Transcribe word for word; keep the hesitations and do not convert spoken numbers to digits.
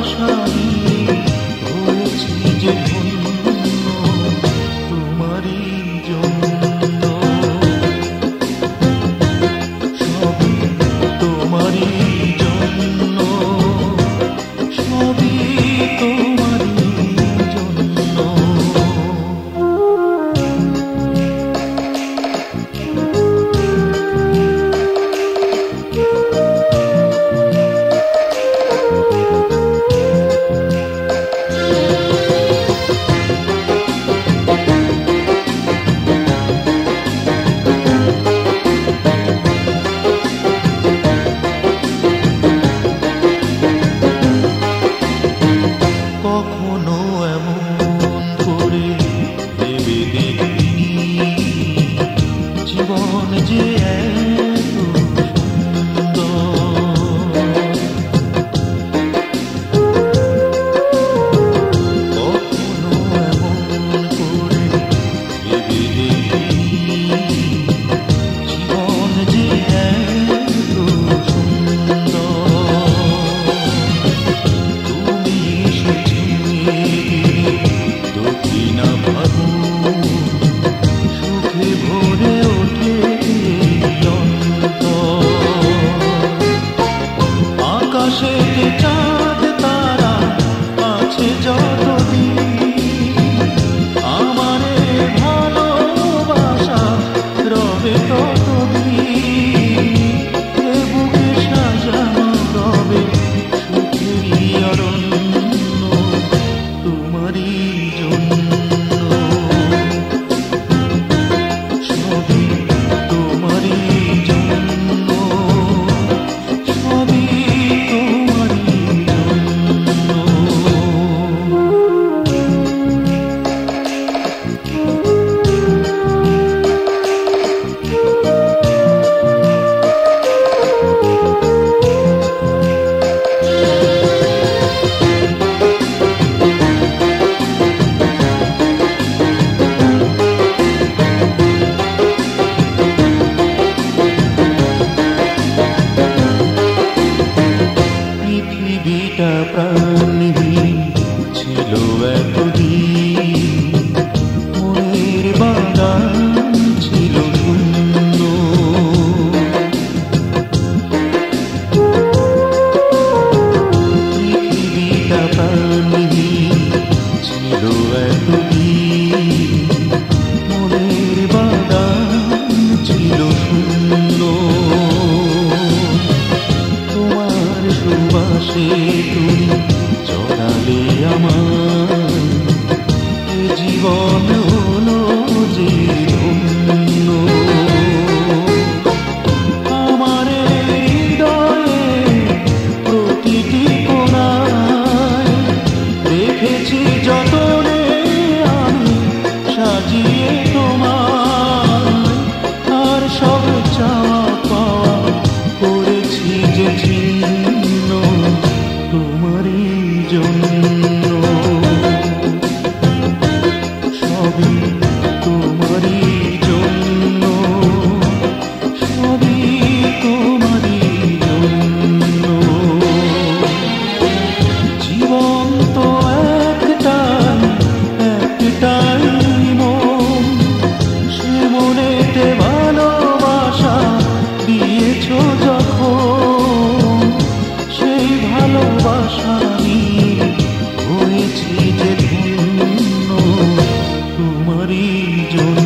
ভালোবাসা নিয়ে হয়েছি যে ধন্য তোমারই জন্য, সবই তোমারই জন্য, সবই তোমারই জন্য। কখনো এমন করে ভেবে দেখিনি জীবন যে এত সুন্দর। কখনো এমন করে ভেবে দেখিনি জীবন যে এত সুন্দর। তুমি এসেছিলে দক্ষিণা ফাগুন, সুখে ভরে ওঠে অন্তর। আকাশেতে চাঁদ তারা আছে যতদিন, আমারে ভালোবাসা রবে ততদিন। এ বুকে সাজানো রবে সুখেরই অরণ্য তোমারই জন্য, সবই তোমারই জন্য, সবই তোমারই জন্য। পৃথিবীটা প্রাণহীন ছিল এতদিন, মনের বাগান ছিল শূন্য। পৃথিবীটা প্রাণহীন ছিল এতদিন, মনের বাগান ছিল শূন্য। তোমার সুবাসে তুমি জড়ালে আমার, এ জীবন হলো যে ধন্য। আমার হৃদয়ে প্রতিটি কোণায় রেখেছি যতনে আমি সাজিয়ে তোমায়, আর সব চাওয়া পাওয়া করেছি যে ছিন্ন তোমারই জন্য, সবই তোমারই জন্য, সবই তোমারই জন্য। জীবন তো একটাই, একটাই মন, সে মনেতে ভালোবাসা দিয়েছ যখন, সেই ভালোবাসা নিয়ে হয়েছি যে ধন্য তোমারই জন্য।